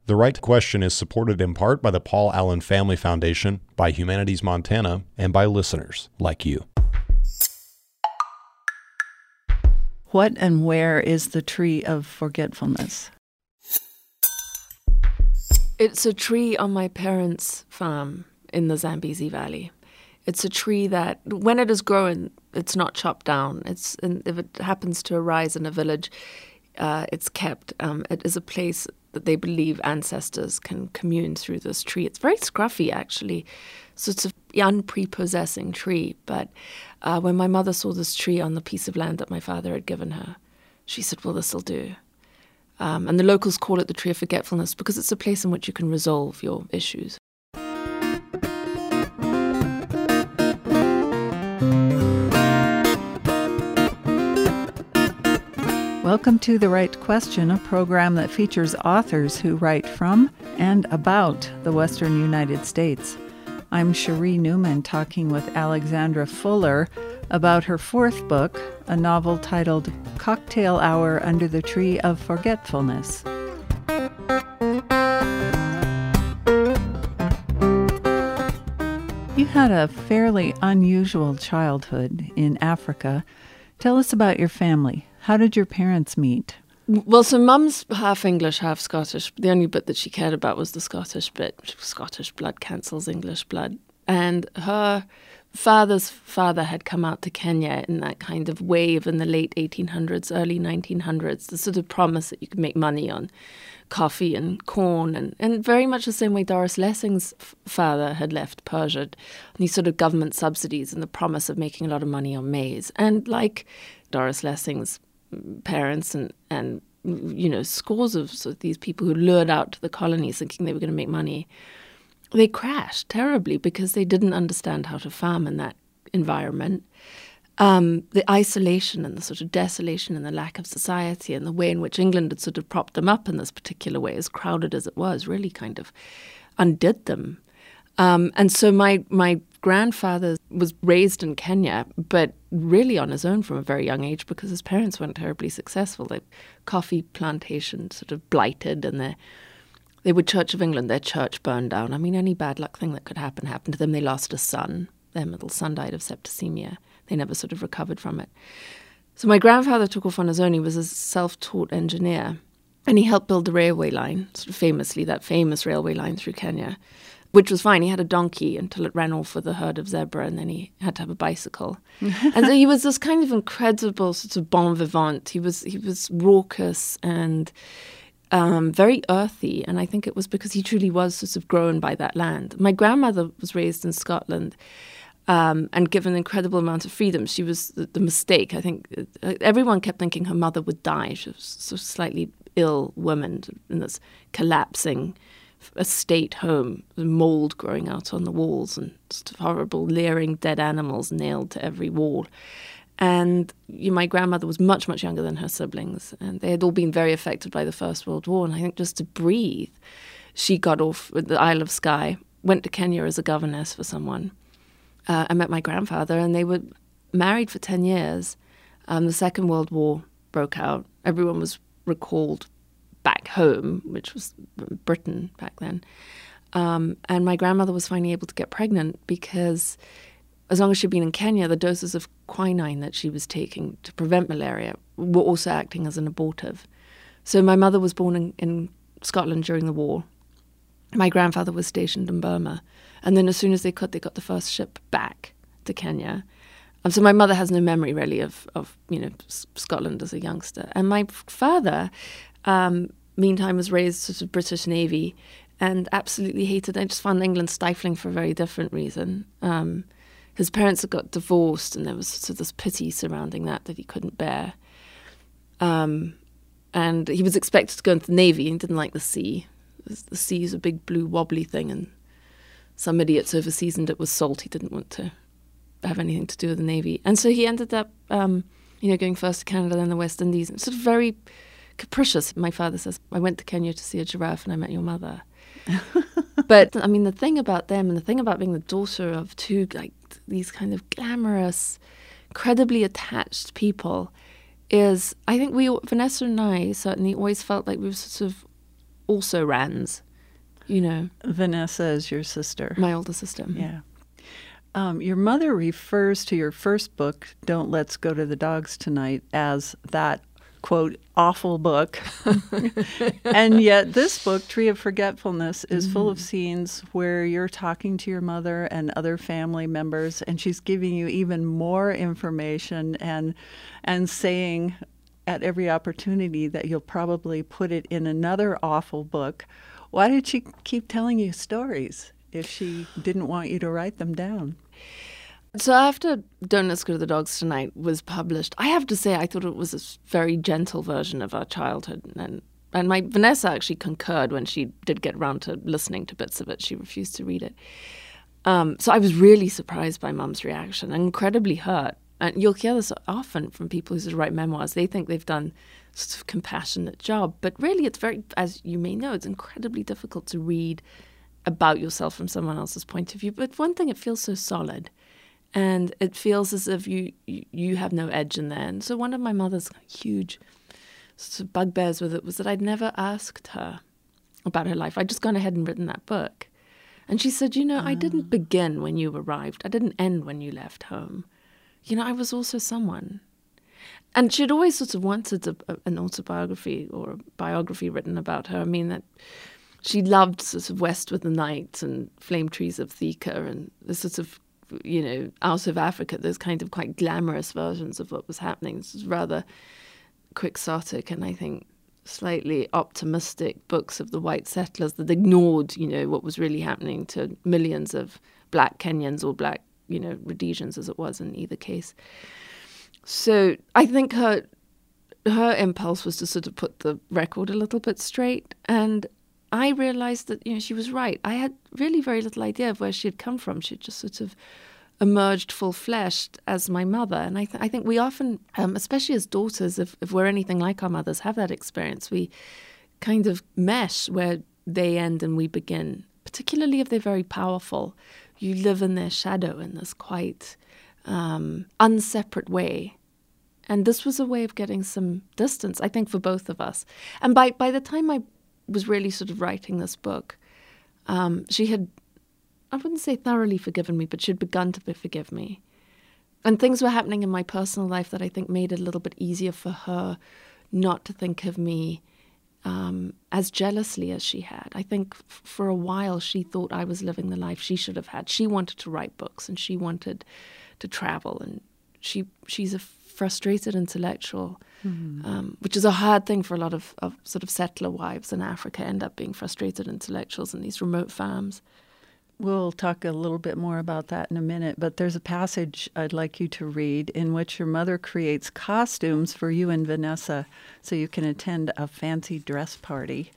The Right Question is supported in part by the Paul Allen Family Foundation, by Humanities Montana, and by listeners like you. What and where is the Tree of Forgetfulness? It's a tree on my parents' farm in the Zambezi Valley. It's a tree that, when it is growing, it's not chopped down. And if it happens to arise in a village, it's kept. It is a place that they believe ancestors can commune through this tree. It's very scruffy, actually. So it's an unprepossessing tree. But when my mother saw this tree on the piece of land that my father had given her, she said, well, this'll do. And the locals call it the Tree of Forgetfulness because it's a place in which you can resolve your issues. Welcome to The Right Question, a program that features authors who write from and about the Western United States. I'm Cherie Newman talking with Alexandra Fuller about her fourth book, a novel titled Cocktail Hour Under the Tree of Forgetfulness. You had a fairly unusual childhood in Africa. Tell us about your family. How did your parents meet? Well, so Mum's half English, half Scottish. The only bit that she cared about was the Scottish bit. Scottish blood cancels English blood. And her father's father had come out to Kenya in that kind of wave in the late 1800s, early 1900s, the sort of promise that you could make money on coffee and corn, and very much the same way Doris Lessing's father had left Persia, and these sort of government subsidies and the promise of making a lot of money on maize. And like Doris Lessing's parents and you know, scores of sort of these people who lured out to the colonies thinking they were going to make money, they crashed terribly because they didn't understand how to farm in that environment. The isolation and the sort of desolation and the lack of society and the way in which England had sort of propped them up in this particular way, as crowded as it was, really kind of undid them. And so my grandfather was raised in Kenya, but really on his own from a very young age because his parents weren't terribly successful. The coffee plantation sort of blighted, and they were Church of England. Their church burned down. I mean, any bad luck thing that could happen happened to them. They lost a son. Their middle son died of septicemia. They never sort of recovered from it. So my grandfather took off on his own. He was a self-taught engineer, and he helped build the railway line, sort of famously, that famous railway line through Kenya, which was fine. He had a donkey until it ran off with a herd of zebra, and then he had to have a bicycle. And so he was this kind of incredible sort of bon vivant. He was raucous and very earthy, and I think it was because he truly was sort of grown by that land. My grandmother was raised in Scotland and given an incredible amount of freedom. She was the mistake. I think everyone kept thinking her mother would die. She was sort of slightly ill woman in this collapsing estate home, mold growing out on the walls and just horrible leering dead animals nailed to every wall. And my grandmother was much, much younger than her siblings, and they had all been very affected by the First World War. And I think just to breathe, she got off at the Isle of Skye, went to Kenya as a governess for someone. I met my grandfather, and they were married for 10 years. The Second World War broke out. Everyone was recalled back home, which was Britain back then. And my grandmother was finally able to get pregnant because as long as she'd been in Kenya, the doses of quinine that she was taking to prevent malaria were also acting as an abortive. So my mother was born in Scotland during the war. My grandfather was stationed in Burma. And then as soon as they could, they got the first ship back to Kenya. So my mother has no memory really of Scotland as a youngster. And my father, meantime, was raised sort of British Navy and absolutely hated. I just found England stifling for a very different reason. His parents had got divorced, and there was sort of this pity surrounding that he couldn't bear. And he was expected to go into the Navy and didn't like the sea. The sea is a big blue wobbly thing, and some idiots overseasoned it with salt. He didn't want to have anything to do with the Navy. And so he ended up, going first to Canada, then the West Indies. Sort of very capricious. My father says, I went to Kenya to see a giraffe and I met your mother. But, I mean, the thing about them and the thing about being the daughter of two, like, these kind of glamorous, incredibly attached people is, I think Vanessa and I certainly always felt like we were sort of also Rands, you know. Vanessa is your sister. My older sister. Yeah. Your mother refers to your first book, Don't Let's Go to the Dogs Tonight, as that, quote, awful book. And yet this book, Tree of Forgetfulness, is full of scenes where you're talking to your mother and other family members, and she's giving you even more information and saying at every opportunity that you'll probably put it in another awful book. Why did she keep telling you stories if she didn't want you to write them down? So after Don't Let's Go to the Dogs Tonight was published, I have to say I thought it was a very gentle version of our childhood. And my Vanessa actually concurred when she did get around to listening to bits of it. She refused to read it. So I was really surprised by Mum's reaction and incredibly hurt. And you'll hear this often from people who sort of write memoirs. They think they've done sort of compassionate job. But really it's very, as you may know, it's incredibly difficult to read about yourself from someone else's point of view. But one thing, it feels so solid. And it feels as if you have no edge in there. And so one of my mother's huge sort of bugbears with it was that I'd never asked her about her life. I'd just gone ahead and written that book. And she said, I didn't begin when you arrived. I didn't end when you left home. I was also someone. And she'd always sort of wanted an autobiography or a biography written about her. I mean, that she loved sort of West with the Night and Flame Trees of Thika and the sort of, out of Africa, those kind of quite glamorous versions of what was happening. This was rather quixotic and I think slightly optimistic books of the white settlers that ignored, what was really happening to millions of black Kenyans or black, Rhodesians as it was in either case. So I think her impulse was to sort of put the record a little bit straight. And I realized that, she was right. I had really very little idea of where she had come from. She had just sort of emerged full-fleshed as my mother. And I think we often, especially as daughters, if we're anything like our mothers, have that experience. We kind of mesh where they end and we begin, particularly if they're very powerful. You live in their shadow in this quite unseparate way. And this was a way of getting some distance, I think, for both of us. And by the time I was really sort of writing this book, she had, I wouldn't say thoroughly forgiven me, but she had begun to forgive me. And things were happening in my personal life that I think made it a little bit easier for her not to think of me as jealously as she had. I think for a while she thought I was living the life she should have had. She wanted to write books and she wanted to travel, and she's a frustrated intellectual, which is a hard thing for a lot of sort of settler wives in Africa, end up being frustrated intellectuals in these remote farms. We'll talk a little bit more about that in a minute, but there's a passage I'd like you to read in which your mother creates costumes for you and Vanessa so you can attend a fancy dress party.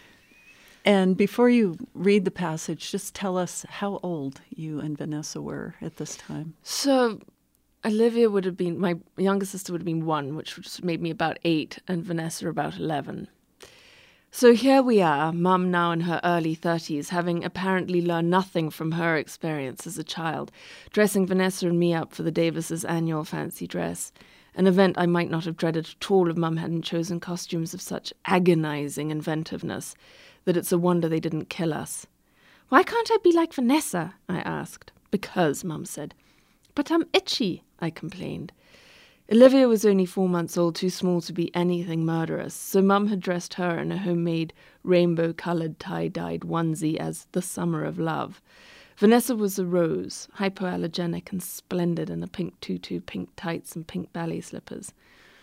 And before you read the passage, just tell us how old you and Vanessa were at this time. So Olivia would have been, my younger sister would have been 1, which made me about 8, and Vanessa about 11. So here we are, Mum now in her early 30s, having apparently learned nothing from her experience as a child, dressing Vanessa and me up for the Davises' annual fancy dress, an event I might not have dreaded at all if Mum hadn't chosen costumes of such agonizing inventiveness that it's a wonder they didn't kill us. "Why can't I be like Vanessa?" I asked. "Because," Mum said. "But I'm itchy," I complained. Olivia was only 4 months old, too small to be anything murderous, so Mum had dressed her in a homemade rainbow-coloured tie-dyed onesie as the Summer of Love. Vanessa was a rose, hypoallergenic and splendid in a pink tutu, pink tights and pink ballet slippers.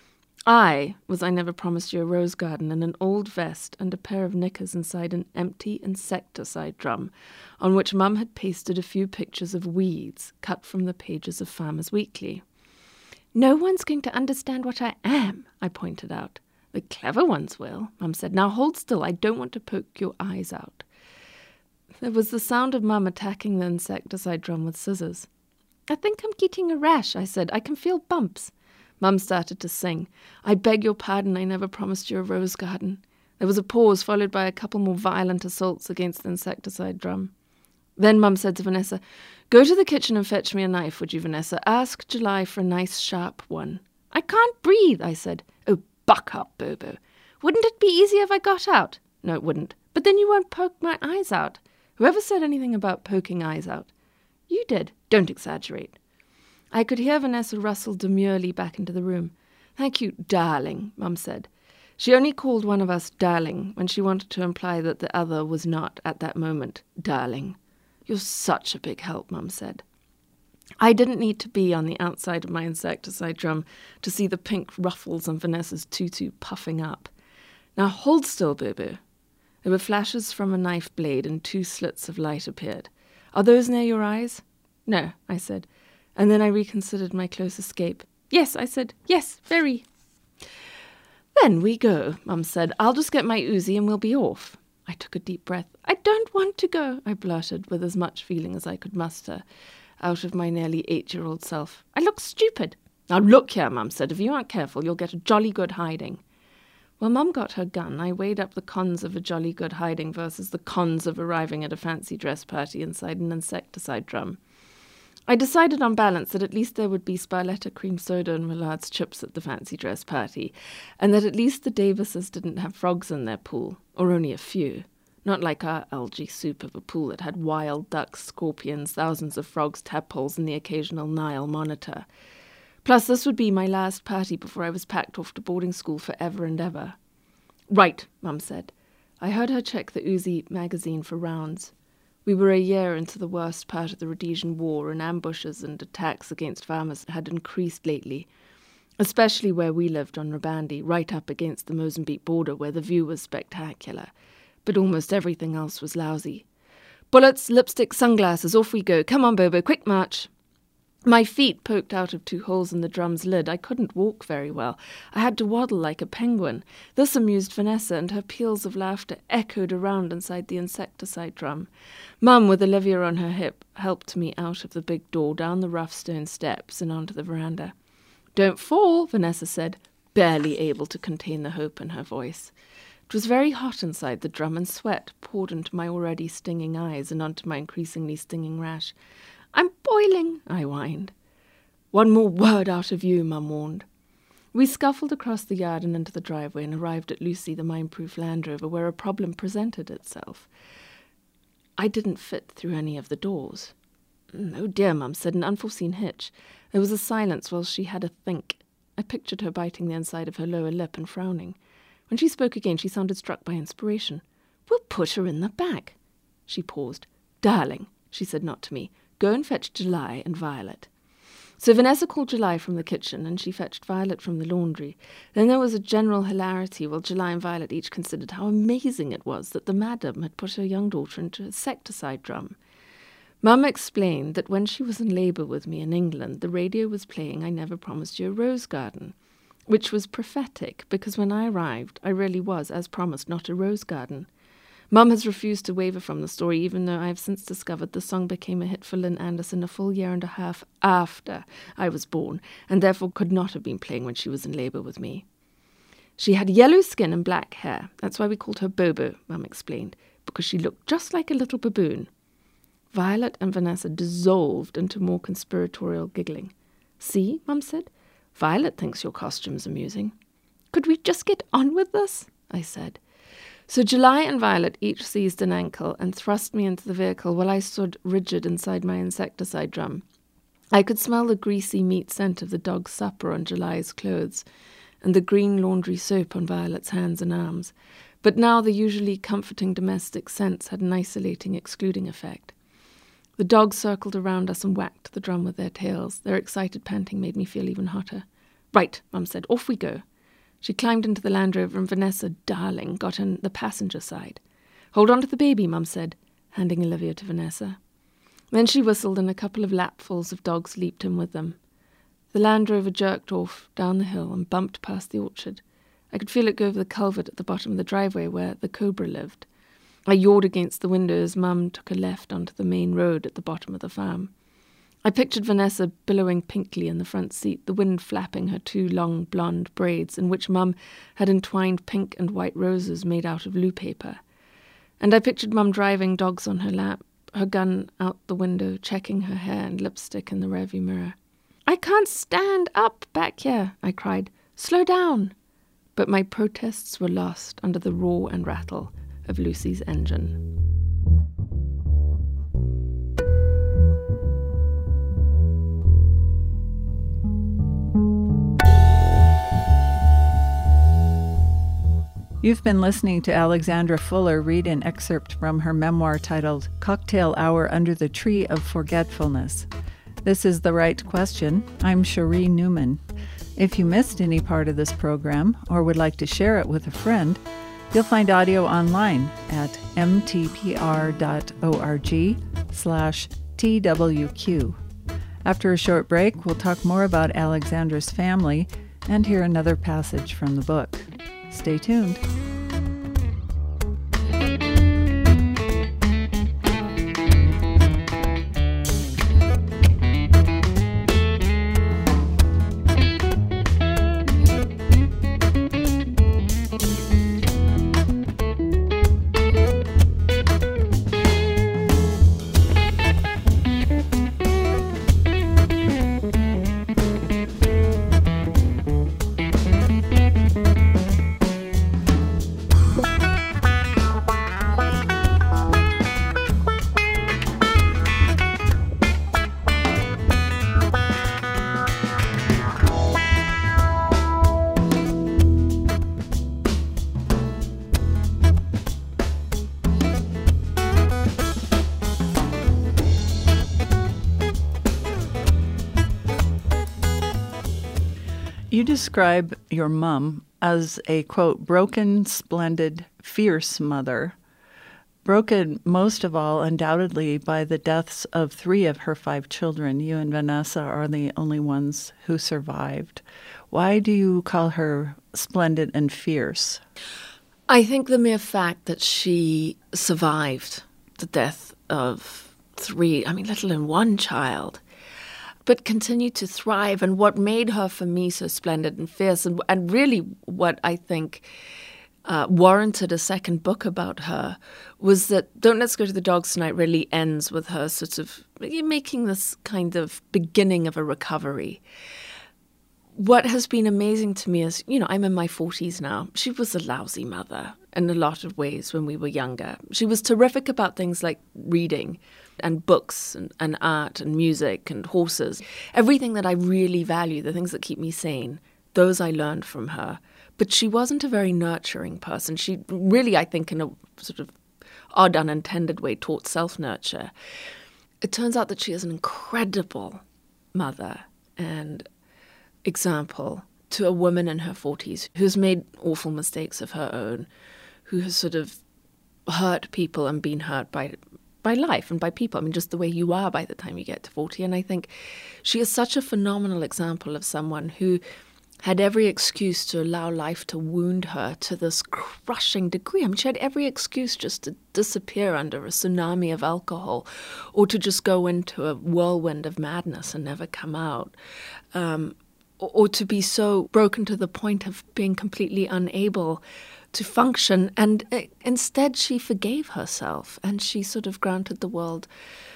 I Never Promised You a Rose Garden in an old vest and a pair of knickers inside an empty insecticide drum, on which Mum had pasted a few pictures of weeds cut from the pages of Farmer's Weekly. "No one's going to understand what I am," I pointed out. "The clever ones will," Mum said. "Now hold still, I don't want to poke your eyes out." There was the sound of Mum attacking the insecticide drum with scissors. "I think I'm getting a rash," I said. "I can feel bumps." Mum started to sing. "I beg your pardon, I never promised you a rose garden." There was a pause, followed by a couple more violent assaults against the insecticide drum. Then Mum said to Vanessa, "Go to the kitchen and fetch me a knife, would you, Vanessa? Ask July for a nice sharp one." "I can't breathe," I said. "Oh, buck up, Bobo. Wouldn't it be easier if I got out?" No, it wouldn't. But then you won't poke my eyes out. Whoever said anything about poking eyes out? You did. Don't exaggerate. I could hear Vanessa rustle demurely back into the room. Thank you, darling, Mum said. She only called one of us darling when she wanted to imply that the other was not, at that moment, darling. You're such a big help, Mum said. I didn't need to be on the outside of my insecticide drum to see the pink ruffles on Vanessa's tutu puffing up. Now hold still, Boo-Boo. There were flashes from a knife blade and 2 slits of light appeared. Are those near your eyes? No, I said, and then I reconsidered my close escape. Yes, I said, yes, very. Then we go, Mum said. I'll just get my Uzi and we'll be off. I took a deep breath. I don't want to go, I blurted with as much feeling as I could muster out of my nearly 8-year-old self. I look stupid. Now look here, Mum said. If you aren't careful, you'll get a jolly good hiding. While Mum got her gun, I weighed up the cons of a jolly good hiding versus the cons of arriving at a fancy dress party inside an insecticide drum. I decided on balance that at least there would be Sparletta cream soda and Millard's chips at the fancy dress party, and that at least the Davises didn't have frogs in their pool, or only a few. Not like our algae soup of a pool that had wild ducks, scorpions, thousands of frogs, tadpoles, and the occasional Nile monitor. Plus, this would be my last party before I was packed off to boarding school forever and ever. Right, Mum said. I heard her check the Uzi magazine for rounds. We were a year into the worst part of the Rhodesian War, and ambushes and attacks against farmers had increased lately, especially where we lived on Rabandi, right up against the Mozambique border where the view was spectacular, but almost everything else was lousy. Bullets, lipstick, sunglasses, off we go. Come on, Bobo, quick march. My feet poked out of 2 holes in the drum's lid. I couldn't walk very well. I had to waddle like a penguin. This amused Vanessa, and her peals of laughter echoed around inside the insecticide drum. Mum, with Olivia on her hip, helped me out of the big door, down the rough stone steps, and onto the veranda. Don't fall, Vanessa said, barely able to contain the hope in her voice. It was very hot inside the drum, and sweat poured into my already stinging eyes and onto my increasingly stinging rash. I'm boiling, I whined. One more word out of you, Mum warned. We scuffled across the yard and into the driveway and arrived at Lucy, the mine-proof Land Rover, where a problem presented itself. I didn't fit through any of the doors. Oh dear, Mum said, an unforeseen hitch. There was a silence while she had a think. I pictured her biting the inside of her lower lip and frowning. When she spoke again, she sounded struck by inspiration. We'll put her in the back. She paused. Darling, she said, not to me. Go and fetch July and Violet. So Vanessa called July from the kitchen, and she fetched Violet from the laundry. Then there was a general hilarity while July and Violet each considered how amazing it was that the madam had put her young daughter into a insecticide drum. Mum explained that when she was in labour with me in England, the radio was playing I Never Promised You a Rose Garden, which was prophetic, because when I arrived, I really was, as promised, not a rose garden. Mum has refused to waver from the story, even though I have since discovered the song became a hit for Lynn Anderson a full year and a half after I was born, and therefore could not have been playing when she was in labour with me. She had yellow skin and black hair. That's why we called her Bobo, Mum explained, because she looked just like a little baboon. Violet and Vanessa dissolved into more conspiratorial giggling. See, Mum said, Violet thinks your costume's amusing. Could we just get on with this? I said. So July and Violet each seized an ankle and thrust me into the vehicle while I stood rigid inside my insecticide drum. I could smell the greasy meat scent of the dog's supper on July's clothes and the green laundry soap on Violet's hands and arms, but now the usually comforting domestic scents had an isolating, excluding effect. The dogs circled around us and whacked the drum with their tails. Their excited panting made me feel even hotter. Right, Mum said, off we go. She climbed into the Land Rover and Vanessa, darling, got in the passenger side. Hold on to the baby, Mum said, handing Olivia to Vanessa. Then she whistled and a couple of lapfuls of dogs leaped in with them. The Land Rover jerked off down the hill and bumped past the orchard. I could feel it go over the culvert at the bottom of the driveway where the cobra lived. I yawed against the window as Mum took a left onto the main road at the bottom of the farm. I pictured Vanessa billowing pinkly in the front seat, the wind flapping her 2 long blonde braids in which Mum had entwined pink and white roses made out of loo paper. And I pictured Mum driving, dogs on her lap, her gun out the window, checking her hair and lipstick in the rearview mirror. I can't stand up back here, I cried. Slow down. But my protests were lost under the roar and rattle of Lucy's engine. You've been listening to Alexandra Fuller read an excerpt from her memoir titled Cocktail Hour Under the Tree of Forgetfulness. This is The Right Question. I'm Cherie Newman. If you missed any part of this program or would like to share it with a friend, you'll find audio online at mtpr.org/TWQ. After a short break, we'll talk more about Alexandra's family and hear another passage from the book. Stay tuned. You describe your mom as a, quote, broken, splendid, fierce mother. Broken most of all, undoubtedly, by the deaths of 3 of her 5 children. You and Vanessa are the only ones who survived. Why do you call her splendid and fierce? I think the mere fact that she survived the death of 3, let alone 1 child, but continued to thrive. And what made her, for me, so splendid and fierce, and really what I think warranted a second book about her, was that Don't Let's Go to the Dogs Tonight really ends with her sort of making this kind of beginning of a recovery. What has been amazing to me is, I'm in my 40s now. She was a lousy mother in a lot of ways when we were younger. She was terrific about things like reading and books and art and music and horses. Everything that I really value, the things that keep me sane, those I learned from her. But she wasn't a very nurturing person. She really, I think, in a sort of odd, unintended way, taught self-nurture. It turns out that she is an incredible mother and example to a woman in her 40s who's made awful mistakes of her own, who has sort of hurt people and been hurt by life and by people. Just the way you are by the time you get to 40. And I think she is such a phenomenal example of someone who had every excuse to allow life to wound her to this crushing degree. She had every excuse just to disappear under a tsunami of alcohol or to just go into a whirlwind of madness and never come out. Or to be so broken to the point of being completely unable to function. And instead she forgave herself and she sort of granted the world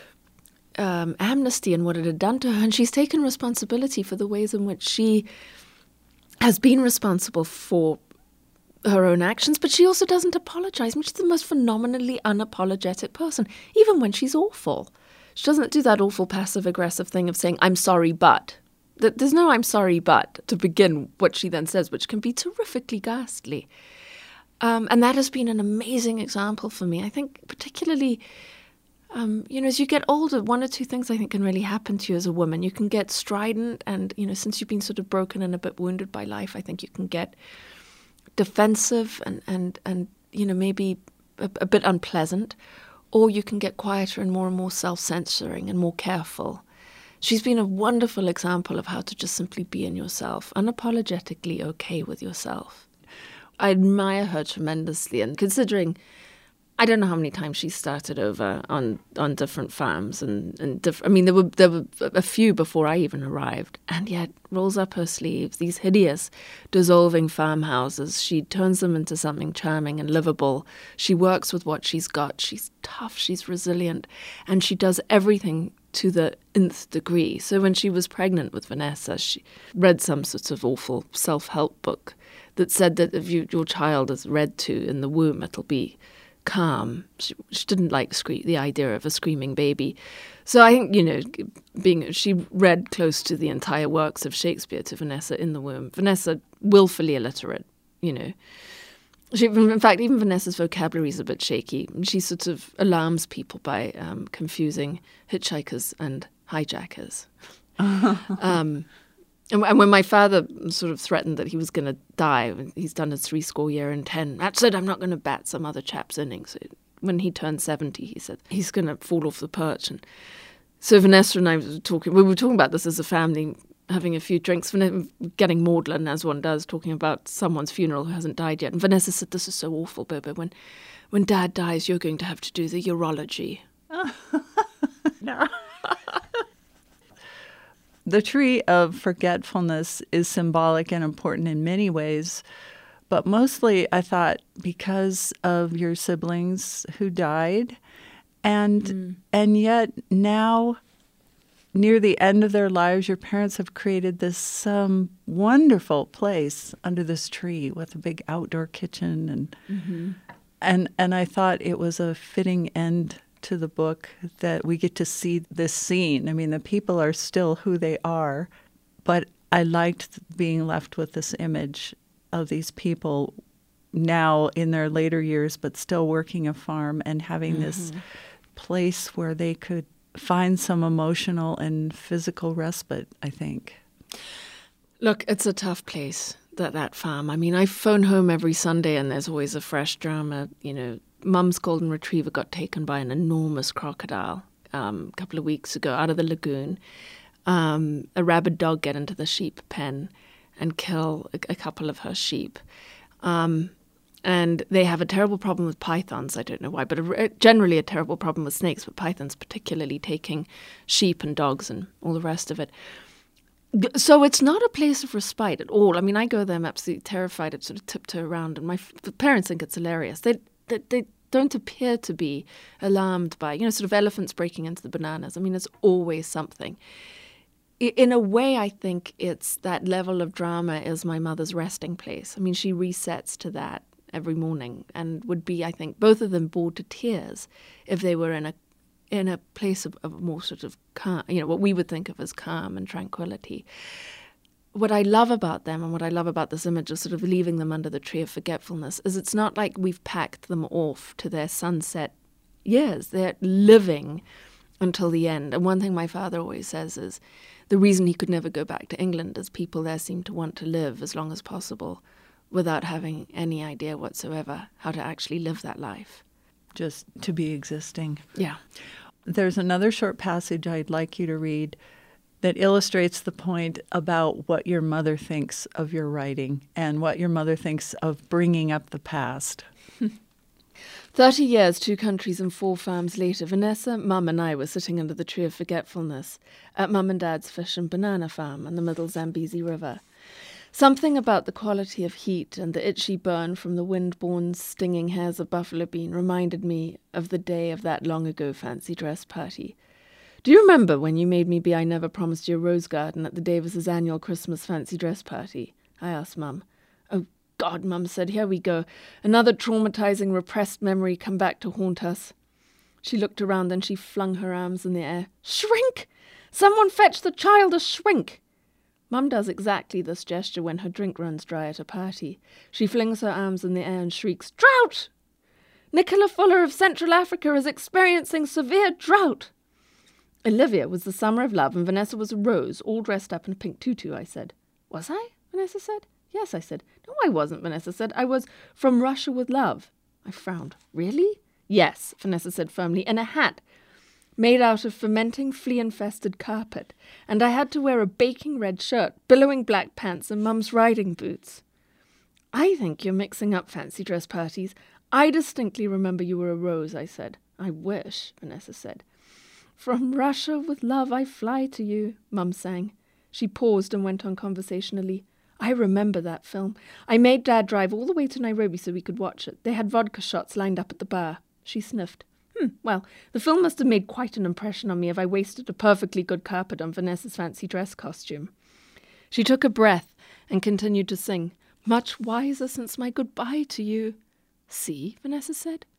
amnesty in what it had done to her. And she's taken responsibility for the ways in which she has been responsible for her own actions, but she also doesn't apologize. She's the most phenomenally unapologetic person, even when she's awful. She doesn't do that awful passive-aggressive thing of saying, I'm sorry, but. There's no I'm sorry, but to begin what she then says, which can be terrifically ghastly. And that has been an amazing example for me. I think particularly, as you get older, 1 or 2 things I think can really happen to you as a woman. You can get strident and, since you've been sort of broken and a bit wounded by life, I think you can get defensive and maybe a bit unpleasant, or you can get quieter and more self-censoring and more careful. She's been a wonderful example of how to just simply be in yourself, unapologetically okay with yourself. I admire her tremendously, and considering, I don't know how many times she started over on different farms, and there were a few before I even arrived, and yet rolls up her sleeves, these hideous, dissolving farmhouses. She turns them into something charming and livable. She works with what she's got. She's tough, she's resilient, and she does everything to the nth degree. So when she was pregnant with Vanessa, she read some sort of awful self-help book that said that if your child is read to in the womb, it'll be calm. She didn't like the idea of a screaming baby. So I think, she read close to the entire works of Shakespeare to Vanessa in the womb. Vanessa, willfully illiterate, in fact, even Vanessa's vocabulary is a bit shaky. She sort of alarms people by confusing hitchhikers and hijackers. And when my father sort of threatened that he was going to die, he's done his 70. That's it, I'm not going to bat some other chap's innings. When he turned 70, he said he's going to fall off the perch. And so Vanessa and I were talking about this as a family, having a few drinks, getting maudlin as one does, talking about someone's funeral who hasn't died yet. And Vanessa said, "This is so awful, Bobo. When Dad dies, you're going to have to do the urology." No. The tree of forgetfulness is symbolic and important in many ways, but mostly, I thought, because of your siblings who died, and yet now, near the end of their lives, your parents have created this wonderful place under this tree with a big outdoor kitchen, and I thought it was a fitting end to the book that we get to see this scene. I mean, the people are still who they are, but I liked being left with this image of these people now in their later years, but still working a farm and having this place where they could find some emotional and physical respite, I think. Look, it's a tough place, that farm. I mean, I phone home every Sunday and there's always a fresh drama. Mum's golden retriever got taken by an enormous crocodile a couple of weeks ago out of the lagoon. A rabid dog get into the sheep pen and kill a couple of her sheep. And they have a terrible problem with pythons. I don't know why, but generally a terrible problem with snakes, but pythons particularly taking sheep and dogs and all the rest of it. So it's not a place of respite at all. I mean, I go there, I'm absolutely terrified. I'd sort of tiptoe around, and my parents think it's hilarious. They don't appear to be alarmed by, sort of elephants breaking into the bananas. I mean, it's always something. In a way, I think it's that level of drama is my mother's resting place. I mean, she resets to that every morning and would be, I think, both of them bored to tears if they were in a place of more sort of calm, what we would think of as calm and tranquility. What I love about them and what I love about this image of sort of leaving them under the tree of forgetfulness is it's not like we've packed them off to their sunset years. They're living until the end. And one thing my father always says is the reason he could never go back to England is people there seem to want to live as long as possible without having any idea whatsoever how to actually live that life. Just to be existing. Yeah. There's another short passage I'd like you to read that illustrates the point about what your mother thinks of your writing and what your mother thinks of bringing up the past. 30 years, 2 countries and 4 farms later, Vanessa, Mum and I were sitting under the tree of forgetfulness at Mum and Dad's fish and banana farm on the Middle Zambezi River. Something about the quality of heat and the itchy burn from the wind-borne stinging hairs of buffalo bean reminded me of the day of that long-ago fancy dress party. Do you remember when you made me be I Never Promised You a Rose Garden at the Davises' annual Christmas fancy dress party? I asked Mum. Oh, God, Mum said, here we go. Another traumatizing, repressed memory come back to haunt us. She looked around, then she flung her arms in the air. Shrink! Someone fetch the child a shrink! Mum does exactly this gesture when her drink runs dry at a party. She flings her arms in the air and shrieks, Drought! Nicola Fuller of Central Africa is experiencing severe drought. Olivia was the summer of love and Vanessa was a rose, all dressed up in a pink tutu, I said. Was I? Vanessa said. Yes, I said. No, I wasn't, Vanessa said. I was from Russia with love. I frowned. Really? Yes, Vanessa said firmly, in a hat made out of fermenting flea-infested carpet, and I had to wear a baking red shirt, billowing black pants, and Mum's riding boots. I think you're mixing up fancy dress parties. I distinctly remember you were a rose, I said. I wish, Vanessa said. From Russia with love I fly to you, Mum sang. She paused and went on conversationally. I remember that film. I made Dad drive all the way to Nairobi so we could watch it. They had vodka shots lined up at the bar. She sniffed. Well, the film must have made quite an impression on me if I wasted a perfectly good carpet on Vanessa's fancy dress costume. She took a breath and continued to sing. Much wiser since my goodbye to you. See, Vanessa said.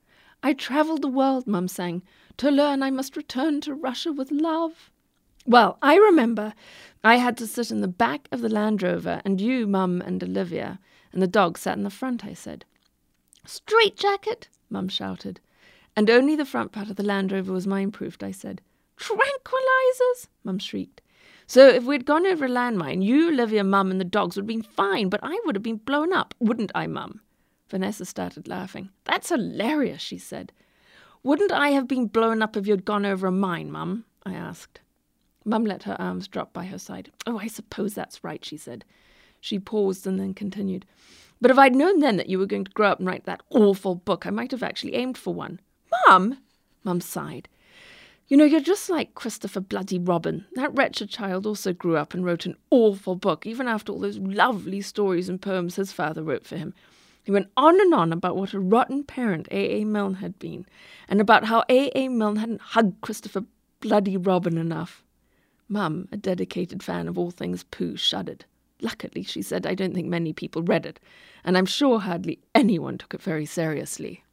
I travelled the world, Mum sang. To learn I must return to Russia with love. Well, I remember I had to sit in the back of the Land Rover, and you, Mum, and Olivia, and the dog sat in the front, I said. Straitjacket, Mum shouted. And only the front part of the Land Rover was mine-proofed, I said. Tranquilizers, Mum shrieked. So if we'd gone over a landmine, you, Olivia, Mum, and the dogs would have been fine, but I would have been blown up, wouldn't I, Mum? Vanessa started laughing. That's hilarious, she said. Wouldn't I have been blown up if you'd gone over a mine, Mum? I asked. Mum let her arms drop by her side. Oh, I suppose that's right, she said. She paused and then continued. But if I'd known then that you were going to grow up and write that awful book, I might have actually aimed for one. Mum? Mum sighed. You know, you're just like Christopher Bloody Robin. That wretched child also grew up and wrote an awful book, even after all those lovely stories and poems his father wrote for him. He went on about what a rotten parent A.A. Milne had been, and about how A.A. Milne hadn't hugged Christopher Bloody Robin enough. Mum, a dedicated fan of all things Pooh, shuddered. Luckily, she said, I don't think many people read it, and I'm sure hardly anyone took it very seriously.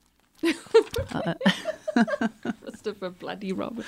Christopher Bloody Robin.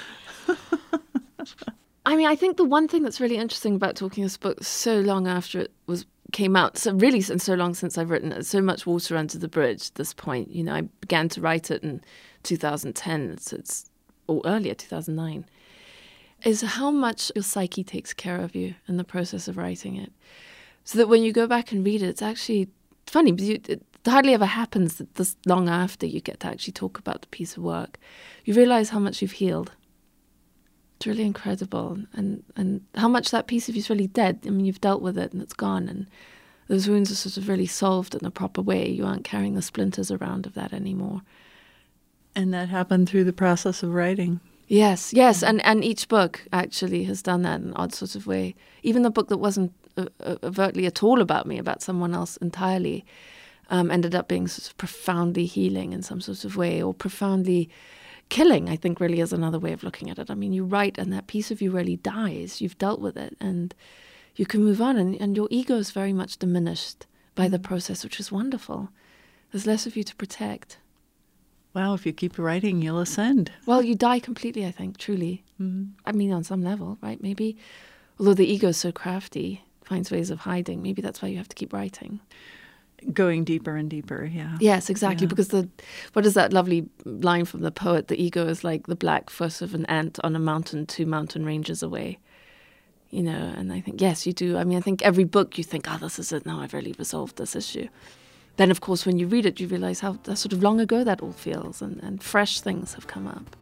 I mean, I think the one thing that's really interesting about talking this book so long after it came out, so really and so long since I've written it, so much water under the bridge at this point. You know, I began to write it in 2010, or earlier, 2009, is how much your psyche takes care of you in the process of writing it. So that when you go back and read it, it's actually funny, because it hardly ever happens that this long after you get to actually talk about the piece of work. You realise how much you've healed. It's really incredible. And how much that piece of you is really dead. I mean, you've dealt with it and it's gone. And those wounds are sort of really solved in a proper way. You aren't carrying the splinters around of that anymore. And that happened through the process of writing. Yes. And each book actually has done that in an odd sort of way. Even the book that wasn't overtly at all about me, about someone else entirely, ended up being sort of profoundly healing in some sort of way, or profoundly killing, I think really is another way of looking at it. I mean, you write and that piece of you really dies. You've dealt with it and you can move on, and your ego is very much diminished by the process, which is wonderful. There's less of you to protect. Wow, if you keep writing, you'll ascend. Well, you die completely, I think, truly. Mm-hmm. I mean, on some level, right? Maybe, although the ego is so crafty, finds ways of hiding, maybe that's why you have to keep writing. Going deeper and deeper, yeah. Yes, exactly, because what is that lovely line from the poet? The ego is like the black foot of an ant on a mountain 2 mountain ranges away. You know, and I think, yes, you do. I mean, I think every book you think, oh, this is it, now I've really resolved this issue. Then, of course, when you read it, you realise how sort of long ago that all feels, and fresh things have come up.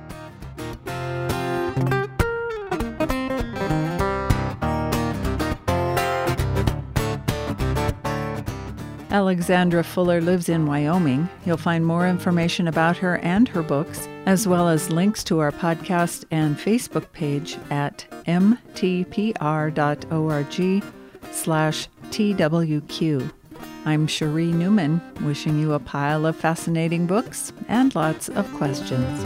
Alexandra Fuller lives in Wyoming. You'll find more information about her and her books, as well as links to our podcast and Facebook page at mtpr.org/TWQ. I'm Cherie Newman, wishing you a pile of fascinating books and lots of questions.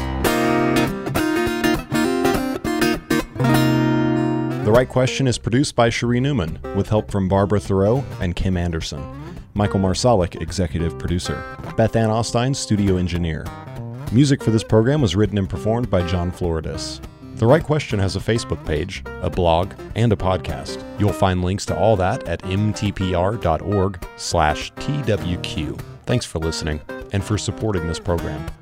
The Right Question is produced by Cherie Newman, with help from Barbara Thoreau and Kim Anderson. Michael Marsalic, executive producer. Beth Ann Ostein, studio engineer. Music for this program was written and performed by John Floridis. The Right Question has a Facebook page, a blog, and a podcast. You'll find links to all that at mtpr.org/TWQ. Thanks for listening and for supporting this program.